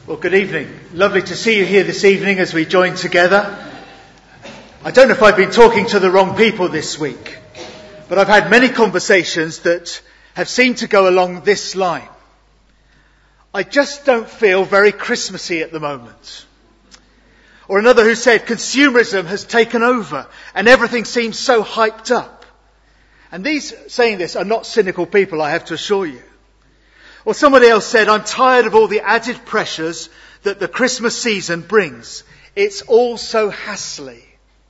Well, good evening. Lovely to see you here this evening as we join together. I don't know if I've been talking to the wrong people this week, but I've had many conversations that have seemed to go along this line. I just don't feel very Christmassy at the moment. Or another who said consumerism has taken over and everything seems so hyped up. And these saying this are not cynical people, I have to assure you. Or somebody else said, I'm tired of all the added pressures that the Christmas season brings. It's all so hassly.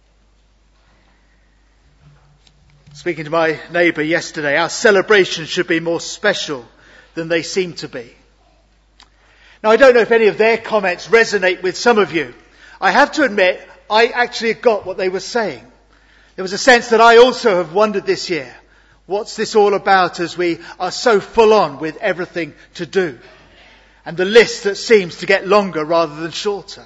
Speaking to my neighbour yesterday, our celebrations should be more special than they seem to be. Now, I don't know if any of their comments resonate with some of you. I have to admit, I actually got what they were saying. There was a sense that I also have wondered this year, what's this all about as we are so full on with everything to do? And the list that seems to get longer rather than shorter.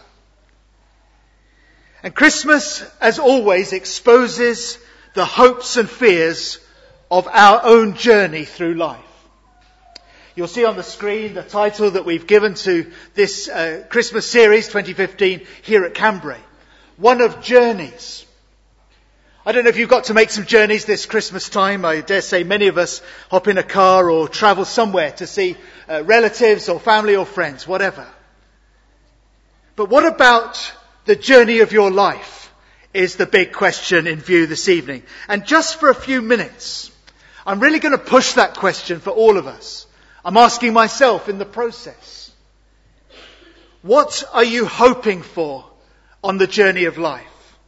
And Christmas, as always, exposes the hopes and fears of our own journey through life. You'll see on the screen the title that we've given to this Christmas series 2015 here at Cambrai. One of Journeys. I don't know if you've got to make some journeys this Christmas time. I dare say many of us hop in a car or travel somewhere to see relatives or family or friends, whatever. But what about the journey of your life is the big question in view this evening. And just for a few minutes, I'm really going to push that question for all of us. I'm asking myself in the process. What are you hoping for on the journey of life?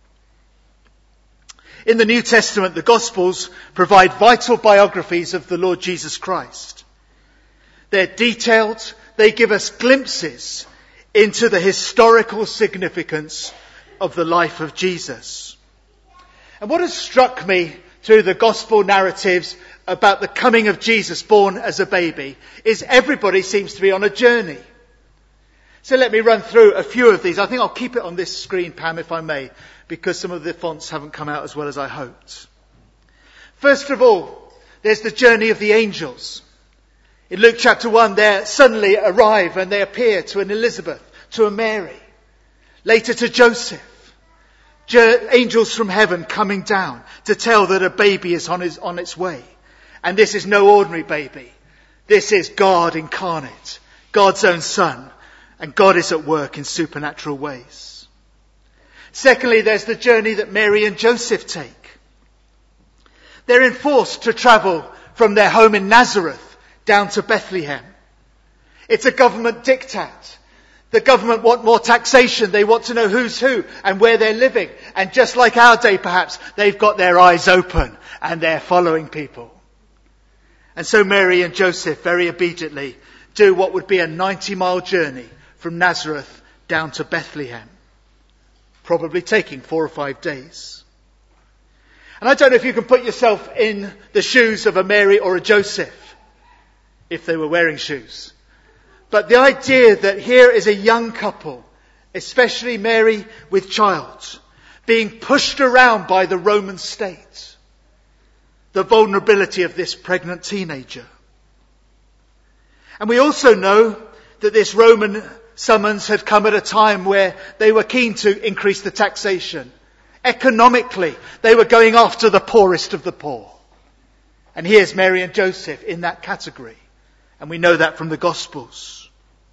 In the New Testament, the Gospels provide vital biographies of the Lord Jesus Christ. They're detailed, they give us glimpses into the historical significance of the life of Jesus. And what has struck me through the Gospel narratives about the coming of Jesus born as a baby is everybody seems to be on a journey. So let me run through a few of these. I think I'll keep it on this screen, Pam, if I may, because some of the fonts haven't come out as well as I hoped. First of all, there's the journey of the angels. In Luke chapter 1, they suddenly arrive and they appear to an Elizabeth, to a Mary, later to Joseph. Angels from heaven coming down to tell that a baby is on its way. And this is no ordinary baby. This is God incarnate, God's own Son. And God is at work in supernatural ways. Secondly, there's the journey that Mary and Joseph take. They're enforced to travel from their home in Nazareth down to Bethlehem. It's a government diktat. The government want more taxation. They want to know who's who and where they're living. And just like our day perhaps, they've got their eyes open and they're following people. And so Mary and Joseph very obediently do what would be a 90-mile journey from Nazareth down to Bethlehem, probably taking 4 or 5 days. And I don't know if you can put yourself in the shoes of a Mary or a Joseph, if they were wearing shoes. But the idea that here is a young couple, especially Mary with child, being pushed around by the Roman state, the vulnerability of this pregnant teenager. And we also know that this Roman summons had come at a time where they were keen to increase the taxation. Economically, they were going after the poorest of the poor. And here's Mary and Joseph in that category. And we know that from the Gospels.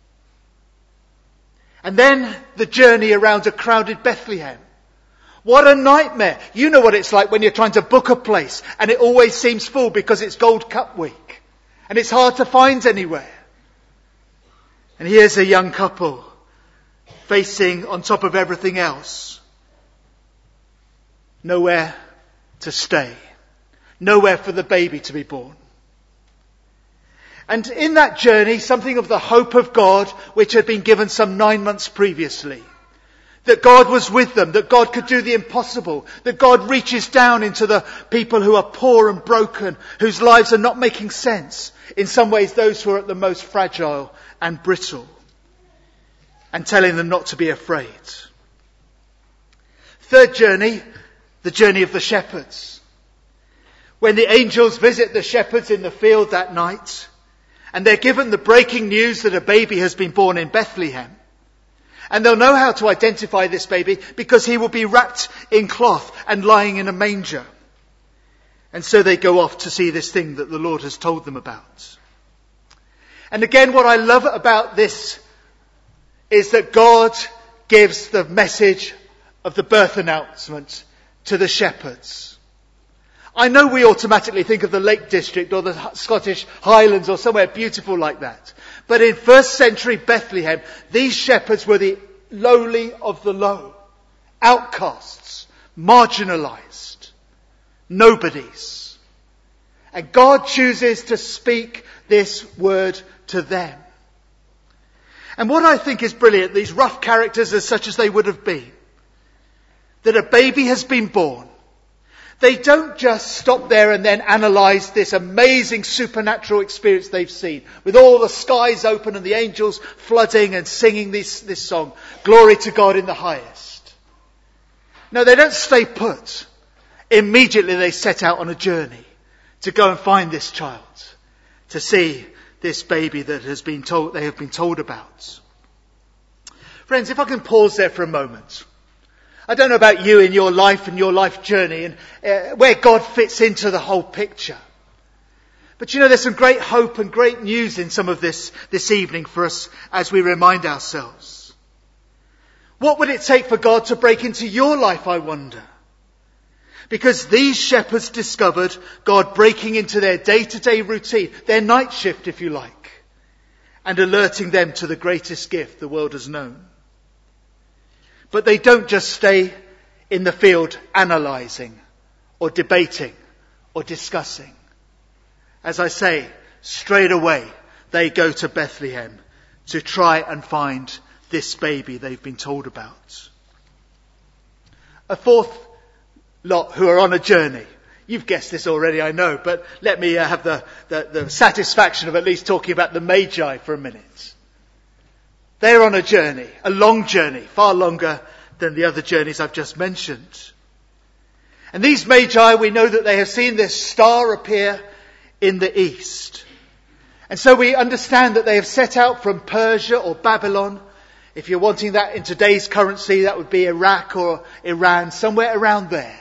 And then the journey around a crowded Bethlehem. What a nightmare. You know what it's like when you're trying to book a place and it always seems full because it's Gold Cup week. And it's hard to find anywhere. And here's a young couple facing, on top of everything else, nowhere to stay. Nowhere for the baby to be born. And in that journey, something of the hope of God, which had been given some 9 months previously. That God was with them, that God could do the impossible, that God reaches down into the people who are poor and broken, whose lives are not making sense. In some ways, those who are at the most fragile and brittle, and telling them not to be afraid. Third journey, the journey of the shepherds. When the angels visit the shepherds in the field that night, and they're given the breaking news that a baby has been born in Bethlehem, And they'll know how to identify this baby because he will be wrapped in cloth and lying in a manger. And so they go off to see this thing that the Lord has told them about. And again, what I love about this is that God gives the message of the birth announcement to the shepherds. I know we automatically think of the Lake District or the Scottish Highlands or somewhere beautiful like that. But in first century Bethlehem, these shepherds were the lowly of the low, outcasts, marginalized, nobodies. And God chooses to speak this word to them. And what I think is brilliant, these rough characters as such as they would have been, that a baby has been born. They don't just stop there and then analyse this amazing supernatural experience they've seen, with all the skies open and the angels flooding and singing this song, glory to God in the highest. No, they don't stay put. Immediately they set out on a journey to go and find this child, to see this baby that they have been told about. Friends, if I can pause there for a moment. I don't know about you in your life and your life journey and where God fits into the whole picture. But you know, there's some great hope and great news in some of this evening for us as we remind ourselves. What would it take for God to break into your life, I wonder? Because these shepherds discovered God breaking into their day-to-day routine, their night shift, if you like, and alerting them to the greatest gift the world has known. But they don't just stay in the field analysing or debating or discussing. As I say, straight away they go to Bethlehem to try and find this baby they've been told about. A fourth lot who are on a journey. You've guessed this already, I know, but let me have the satisfaction of at least talking about the Magi for a minute. They're on a journey, a long journey, far longer than the other journeys I've just mentioned. And these Magi, we know that they have seen this star appear in the east. And so we understand that they have set out from Persia or Babylon. If you're wanting that in today's currency, that would be Iraq or Iran, somewhere around there.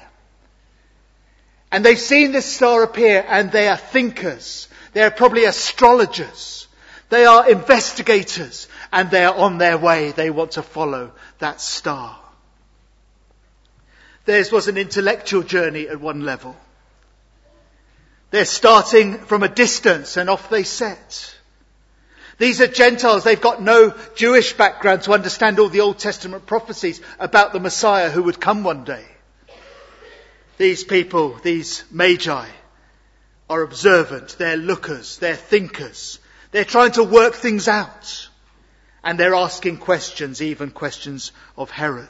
And they've seen this star appear and they are thinkers. They are probably astrologers. They are investigators and they are on their way. They want to follow that star. Theirs was an intellectual journey at one level. They're starting from a distance and off they set. These are Gentiles. They've got no Jewish background to understand all the Old Testament prophecies about the Messiah who would come one day. These people, these Magi, are observant. They're lookers. They're thinkers. They're trying to work things out. And they're asking questions, even questions of Herod.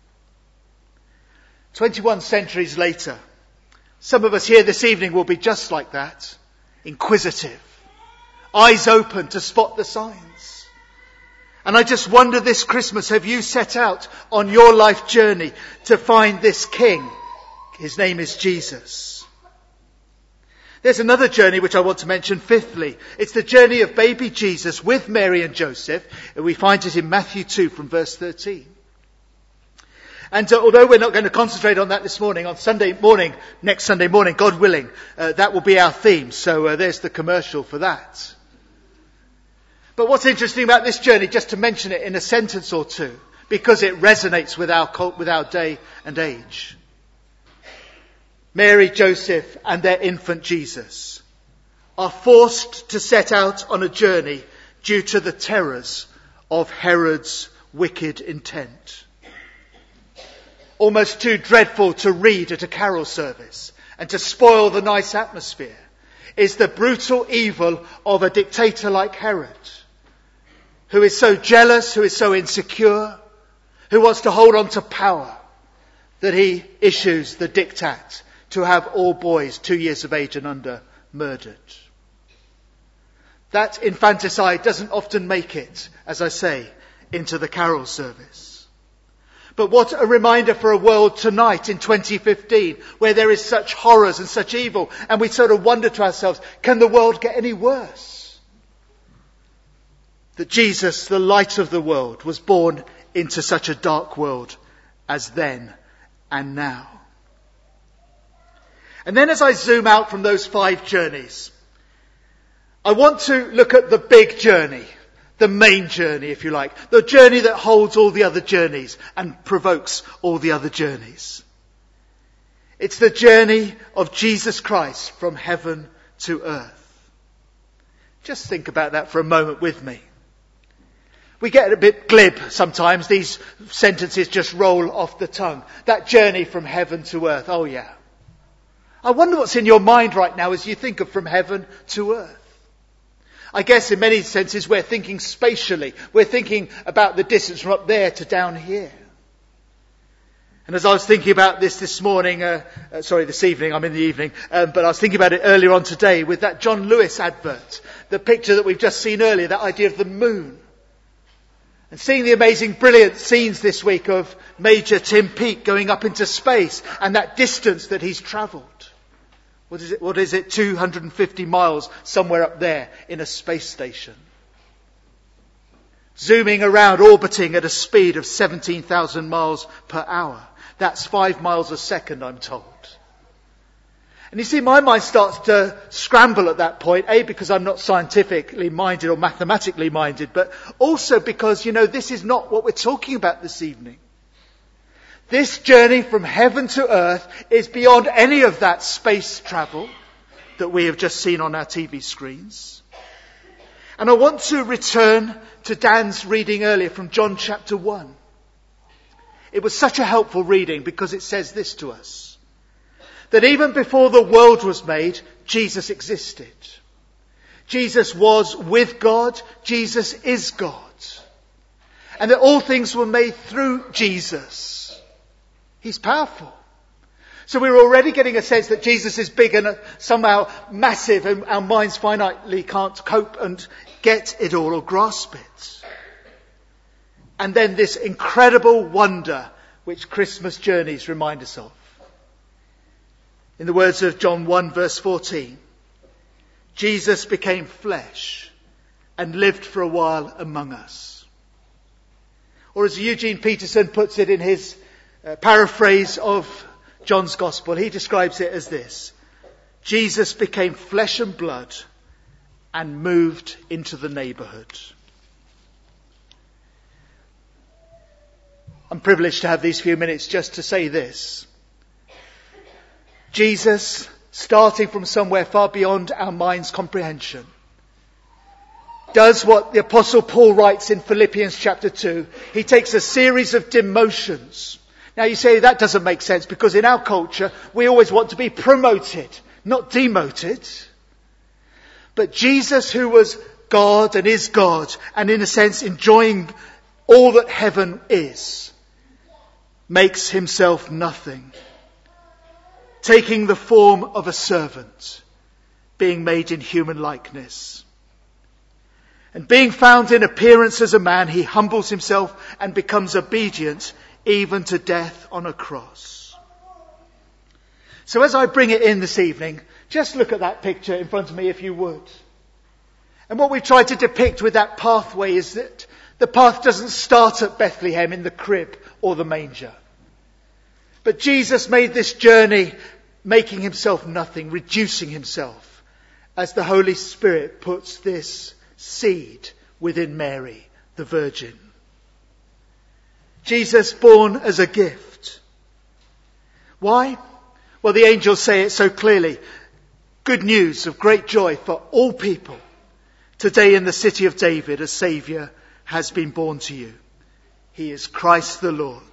21 centuries later, some of us here this evening will be just like that. Inquisitive. Eyes open to spot the signs. And I just wonder this Christmas, have you set out on your life journey to find this King? His name is Jesus. There's another journey which I want to mention fifthly. It's the journey of baby Jesus with Mary and Joseph. We find it in Matthew 2 from verse 13. And although we're not going to concentrate on that this morning, on Sunday morning, next Sunday morning, God willing, that will be our theme. So there's the commercial for that. But what's interesting about this journey, just to mention it in a sentence or two, because it resonates with our day and age. Mary, Joseph and their infant Jesus are forced to set out on a journey due to the terrors of Herod's wicked intent. Almost too dreadful to read at a carol service and to spoil the nice atmosphere is the brutal evil of a dictator like Herod, who is so jealous, who is so insecure, who wants to hold on to power, that he issues the diktat to have all boys 2 years of age and under murdered. That infanticide doesn't often make it, as I say, into the carol service. But what a reminder for a world tonight in 2015, where there is such horrors and such evil, and we sort of wonder to ourselves, can the world get any worse? That Jesus, the light of the world, was born into such a dark world as then and now. And then as I zoom out from those 5 journeys, I want to look at the big journey, the main journey, if you like, the journey that holds all the other journeys and provokes all the other journeys. It's the journey of Jesus Christ from heaven to earth. Just think about that for a moment with me. We get a bit glib sometimes. These sentences just roll off the tongue. That journey from heaven to earth. Oh yeah. I wonder what's in your mind right now as you think of from heaven to earth. I guess in many senses we're thinking spatially. We're thinking about the distance from up there to down here. And as I was thinking about this morning, this evening, I'm in the evening, but I was thinking about it earlier on today with that John Lewis advert, the picture that we've just seen earlier, that idea of the moon. And seeing the amazing, brilliant scenes this week of Major Tim Peake going up into space and that distance that he's travelled. What is it? 250 miles somewhere up there in a space station. Zooming around, orbiting at a speed of 17,000 miles per hour. That's 5 miles a second, I'm told. And you see, my mind starts to scramble at that point, A, because I'm not scientifically minded or mathematically minded, but also because, this is not what we're talking about this evening. This journey from heaven to earth is beyond any of that space travel that we have just seen on our TV screens. And I want to return to Dan's reading earlier from John chapter 1. It was such a helpful reading because it says this to us. That even before the world was made, Jesus existed. Jesus was with God. Jesus is God. And that all things were made through Jesus. He's powerful. So we're already getting a sense that Jesus is big and somehow massive and our minds finitely can't cope and get it all or grasp it. And then this incredible wonder which Christmas journeys remind us of. In the words of John 1 verse 14, Jesus became flesh and lived for a while among us. Or as Eugene Peterson puts it in his paraphrase of John's Gospel, he describes it as this: Jesus became flesh and blood and moved into the neighbourhood. I'm privileged to have these few minutes just to say this. Jesus, starting from somewhere far beyond our mind's comprehension, does what the Apostle Paul writes in Philippians chapter 2. He takes a series of demotions. Now you say that doesn't make sense because in our culture we always want to be promoted, not demoted. But Jesus, who was God and is God, and in a sense enjoying all that heaven is, makes himself nothing, taking the form of a servant, being made in human likeness. And being found in appearance as a man, he humbles himself and becomes obedient even to death on a cross. So as I bring it in this evening, just look at that picture in front of me if you would. And what we've tried to depict with that pathway is that the path doesn't start at Bethlehem in the crib or the manger. But Jesus made this journey making himself nothing, reducing himself, as the Holy Spirit puts this seed within Mary, the Virgin. Jesus born as a gift. Why? Well, the angels say it so clearly. Good news of great joy for all people. Today in the city of David, a Saviour has been born to you. He is Christ the Lord.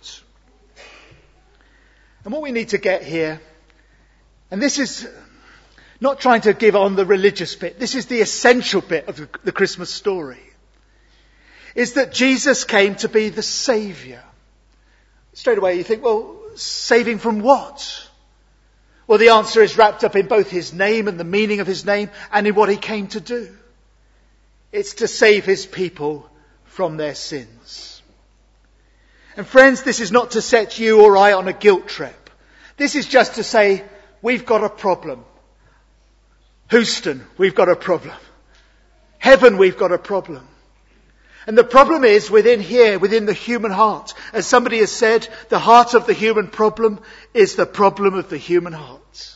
And what we need to get here, and this is not trying to give on the religious bit, this is the essential bit of the Christmas story, is that Jesus came to be the Saviour. Straight away you think, well, saving from what? Well, the answer is wrapped up in both his name and the meaning of his name and in what he came to do. It's to save his people from their sins. And friends, this is not to set you or I on a guilt trip. This is just to say, we've got a problem. Houston, we've got a problem. Heaven, we've got a problem. And the problem is within here, within the human heart. As somebody has said, the heart of the human problem is the problem of the human heart.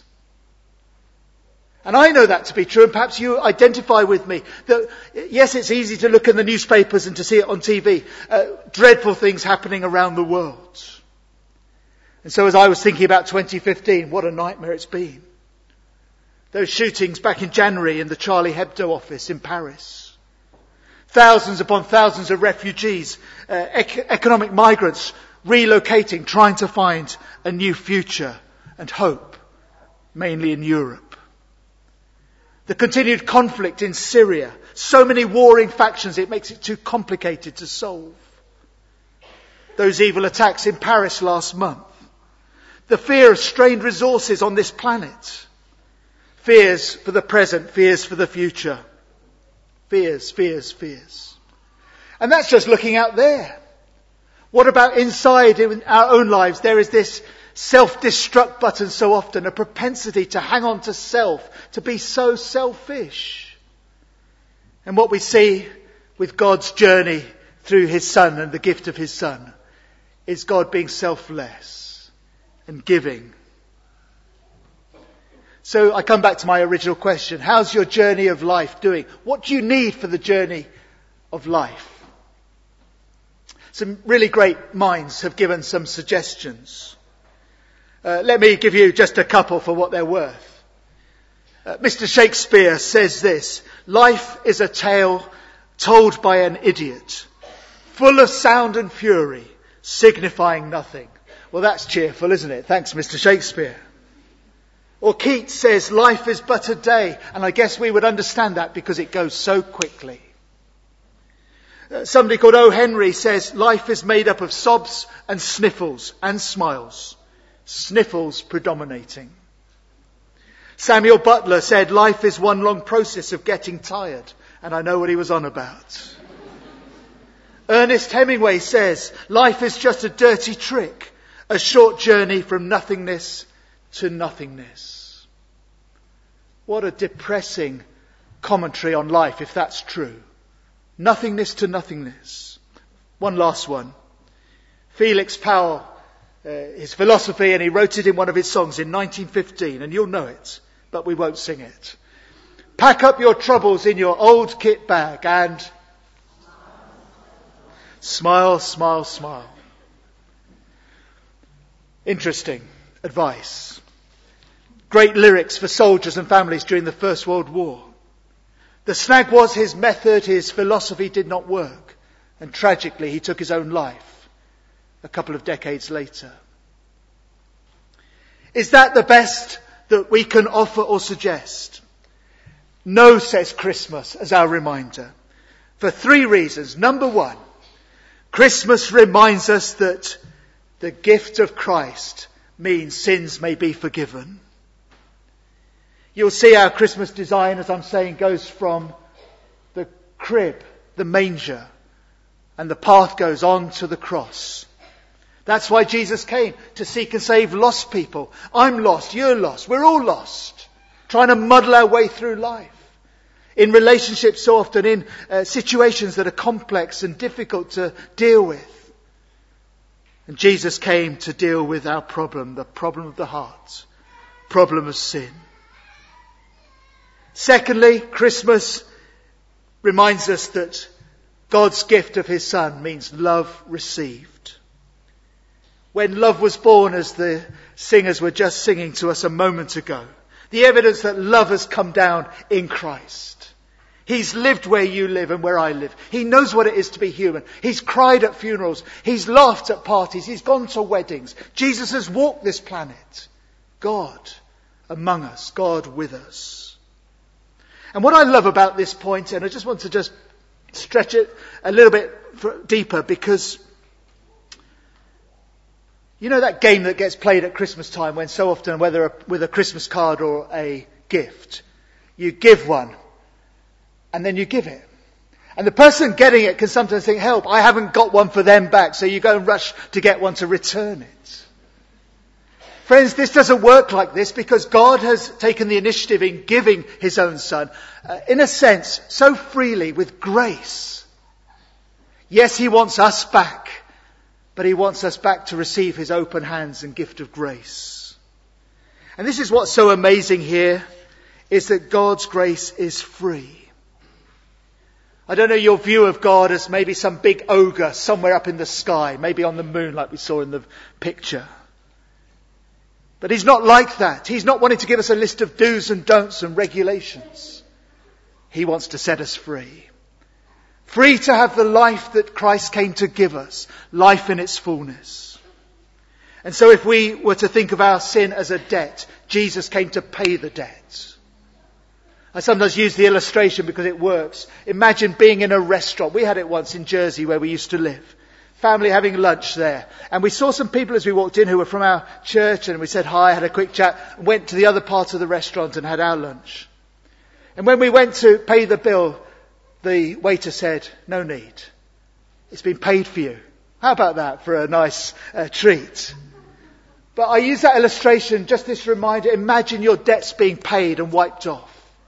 And I know that to be true, and perhaps you identify with me. That, yes, it's easy to look in the newspapers and to see it on TV. Dreadful things happening around the world. And so as I was thinking about 2015, what a nightmare it's been. Those shootings back in January in the Charlie Hebdo office in Paris. Thousands upon thousands of refugees, economic migrants relocating, trying to find a new future and hope, mainly in Europe. The continued conflict in Syria. So many warring factions, it makes it too complicated to solve. Those evil attacks in Paris last month. The fear of strained resources on this planet. Fears for the present, fears for the future. Fears, fears, fears. And that's just looking out there. What about inside in our own lives? There is this self-destruct button so often, a propensity to hang on to self, to be so selfish. And what we see with God's journey through his Son and the gift of his Son is God being selfless and giving. So I come back to my original question. How's your journey of life doing? What do you need for the journey of life? Some really great minds have given some suggestions. Let me give you just a couple for what they're worth. Mr. Shakespeare says this: life is a tale told by an idiot, full of sound and fury, signifying nothing. Well, that's cheerful, isn't it? Thanks, Mr. Shakespeare. Or Keats says, life is but a day. And I guess we would understand that because it goes so quickly. Somebody called O. Henry says, life is made up of sobs and sniffles and smiles. Sniffles predominating. Samuel Butler said, life is one long process of getting tired. And I know what he was on about. Ernest Hemingway says, life is just a dirty trick, a short journey from nothingness to nothingness. What a depressing commentary on life, if that's true. Nothingness to nothingness. One last one. Felix Powell, his philosophy, and he wrote it in one of his songs in 1915, and you'll know it, but we won't sing it. Pack up your troubles in your old kit bag and smile, smile, smile. Interesting advice. Great lyrics for soldiers and families during the First World War. The snag was his method, his philosophy did not work. And tragically, he took his own life a couple of decades later. Is that the best that we can offer or suggest? No, says Christmas as our reminder. For 3 reasons. Number 1, Christmas reminds us that the gift of Christ means sins may be forgiven. You'll see our Christmas design, as I'm saying, goes from the crib, the manger, and the path goes on to the cross. That's why Jesus came, to seek and save lost people. I'm lost, you're lost, we're all lost, trying to muddle our way through life. In relationships so often, in situations that are complex and difficult to deal with. And Jesus came to deal with our problem, the problem of the heart, problem of sin. Secondly, Christmas reminds us that God's gift of his Son means love received. When love was born, as the singers were just singing to us a moment ago, the evidence that love has come down in Christ. He's lived where you live and where I live. He knows what it is to be human. He's cried at funerals. He's laughed at parties. He's gone to weddings. Jesus has walked this planet. God among us. God with us. And what I love about this point, and I just want to just stretch it a little bit deeper, because you know that game that gets played at Christmas time when so often, whether with a Christmas card or a gift, you give one and then you give it. And the person getting it can sometimes think, help, I haven't got one for them back, so you go and rush to get one to return it. Friends, this doesn't work like this because God has taken the initiative in giving his own Son, in a sense, so freely with grace. Yes, he wants us back, but he wants us back to receive his open hands and gift of grace. And this is what's so amazing here, is that God's grace is free. I don't know your view of God as maybe some big ogre somewhere up in the sky, maybe on the moon like we saw in the picture. But he's not like that. He's not wanting to give us a list of do's and don'ts and regulations. He wants to set us free. Free to have the life that Christ came to give us, life in its fullness. And so if we were to think of our sin as a debt, Jesus came to pay the debt. I sometimes use the illustration because it works. Imagine being in a restaurant. We had it once in Jersey where we used to live. Family having lunch there. And we saw some people as we walked in who were from our church, and we said hi, had a quick chat, and went to the other part of the restaurant and had our lunch. And when we went to pay the bill, the waiter said, "No need. It's been paid for you." How about that for a nice treat? But I use that illustration, just this reminder, imagine your debts being paid and wiped off.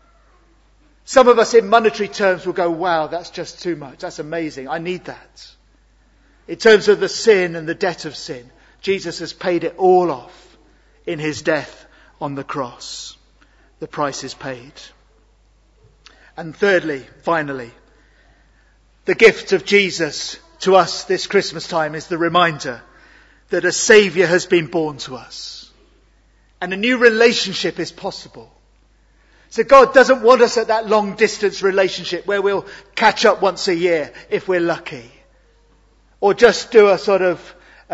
Some of us in monetary terms will go, wow, that's just too much. That's amazing. I need that. In terms of the sin and the debt of sin, Jesus has paid it all off in his death on the cross. The price is paid. And thirdly, finally, the gift of Jesus to us this Christmas time is the reminder that a Saviour has been born to us. And a new relationship is possible. So God doesn't want us at that long distance relationship where we'll catch up once a year if we're lucky. Or just do a sort of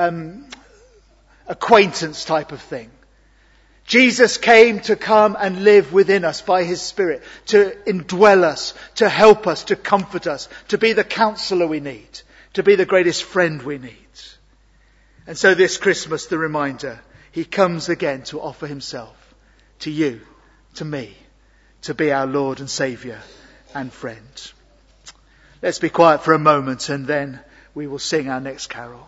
acquaintance type of thing. Jesus came to come and live within us by his Spirit, to indwell us, to help us, to comfort us, to be the counsellor we need, to be the greatest friend we need. And so this Christmas, the reminder, he comes again to offer himself to you, to me, to be our Lord and Saviour and friend. Let's be quiet for a moment and then we will sing our next carol.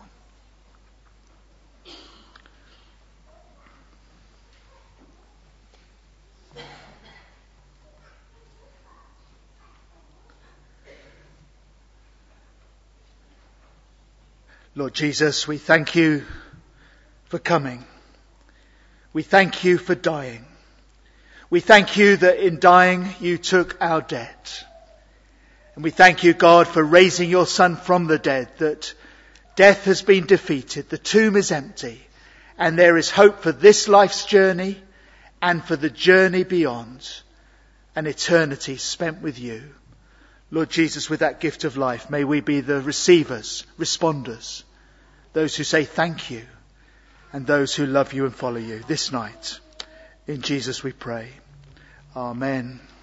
Lord Jesus, we thank you for coming. We thank you for dying. We thank you that in dying you took our debt. And we thank you, God, for raising your Son from the dead, that death has been defeated, the tomb is empty, and there is hope for this life's journey and for the journey beyond, an eternity spent with you. Lord Jesus, with that gift of life, may we be the receivers, responders, those who say thank you, and those who love you and follow you this night. In Jesus we pray. Amen.